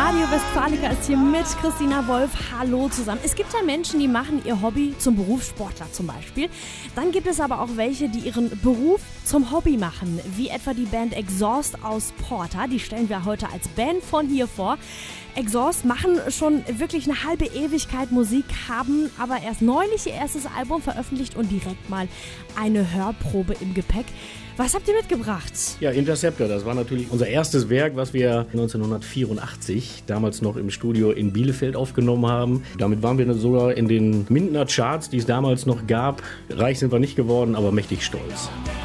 Radio Westfalica ist hier mit Christina Wolf. Hallo zusammen. Es gibt ja Menschen, die machen ihr Hobby zum Beruf, Sportler zum Beispiel. Dann gibt es aber auch welche, die ihren Beruf zum Hobby machen, wie etwa die Band Exhaust aus Porta. Die stellen wir heute als Band von hier vor. Exhaust machen schon wirklich eine halbe Ewigkeit Musik, haben aber erst neulich ihr erstes Album veröffentlicht und direkt mal eine Hörprobe im Gepäck. Was habt ihr mitgebracht? Ja, Interceptor, das war natürlich unser erstes Werk, was wir 1984 damals noch im Studio in Bielefeld aufgenommen haben. Damit waren wir sogar in den Mindener Charts, die es damals noch gab. Reich sind wir nicht geworden, aber mächtig stolz.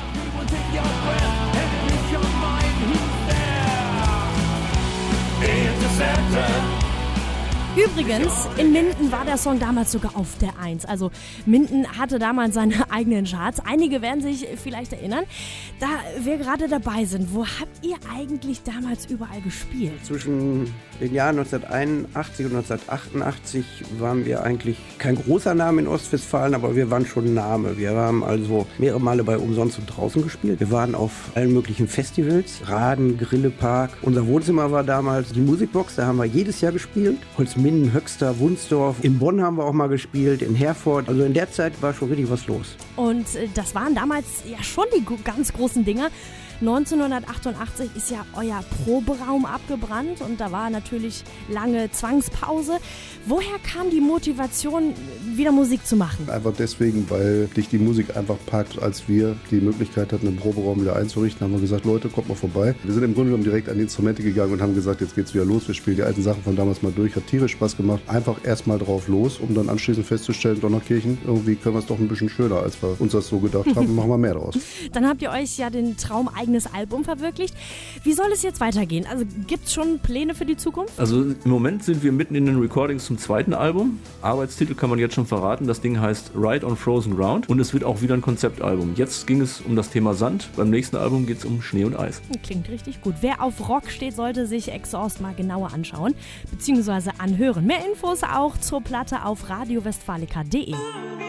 Übrigens, in Minden war der Song damals sogar auf der 1. Also Minden hatte damals seine eigenen Charts. Einige werden sich vielleicht erinnern. Da wir gerade dabei sind, wo habt ihr eigentlich damals überall gespielt? Zwischen den Jahren 1981 und 1988 waren wir eigentlich kein großer Name in Ostwestfalen, aber wir waren schon ein Name. Wir haben also mehrere Male bei Umsonst und draußen gespielt. Wir waren auf allen möglichen Festivals, Raden, Grillepark. Unser Wohnzimmer war damals die Musikbox, da haben wir jedes Jahr gespielt. Holzminden, Höxter, Wunsdorf. In Bonn haben wir auch mal gespielt, in Herford. Also in der Zeit war schon richtig was los. Und das waren damals ja schon die ganz großen Dinger. 1988 ist ja euer Proberaum abgebrannt und da war natürlich lange Zwangspause. Woher kam die Motivation, wieder Musik zu machen? Einfach deswegen, weil dich die Musik einfach packt. Als wir die Möglichkeit hatten, den Proberaum wieder einzurichten, haben wir gesagt, Leute, kommt mal vorbei. Wir sind im Grunde genommen direkt an die Instrumente gegangen und haben gesagt, jetzt geht's wieder los. Wir spielen die alten Sachen von damals mal durch. Hat tierisch Spaß gemacht. Einfach erstmal drauf los, um dann anschließend festzustellen, Donnerkirchen, irgendwie können wir es doch ein bisschen schöner, als wir uns das so gedacht haben. Machen wir mehr draus. Dann habt ihr euch ja den Traum eigenes Album verwirklicht. Wie soll es jetzt weitergehen? Also gibt's schon Pläne für die Zukunft? Also im Moment sind wir mitten in den Recordings zum zweiten Album. Arbeitstitel kann man jetzt schon verraten. Das Ding heißt Ride on Frozen Ground und es wird auch wieder ein Konzeptalbum. Jetzt ging es um das Thema Sand. Beim nächsten Album geht es um Schnee und Eis. Klingt richtig gut. Wer auf Rock steht, sollte sich Exhaust mal genauer anschauen bzw. anhören. Mehr Infos auch zur Platte auf radiowestfalica.de.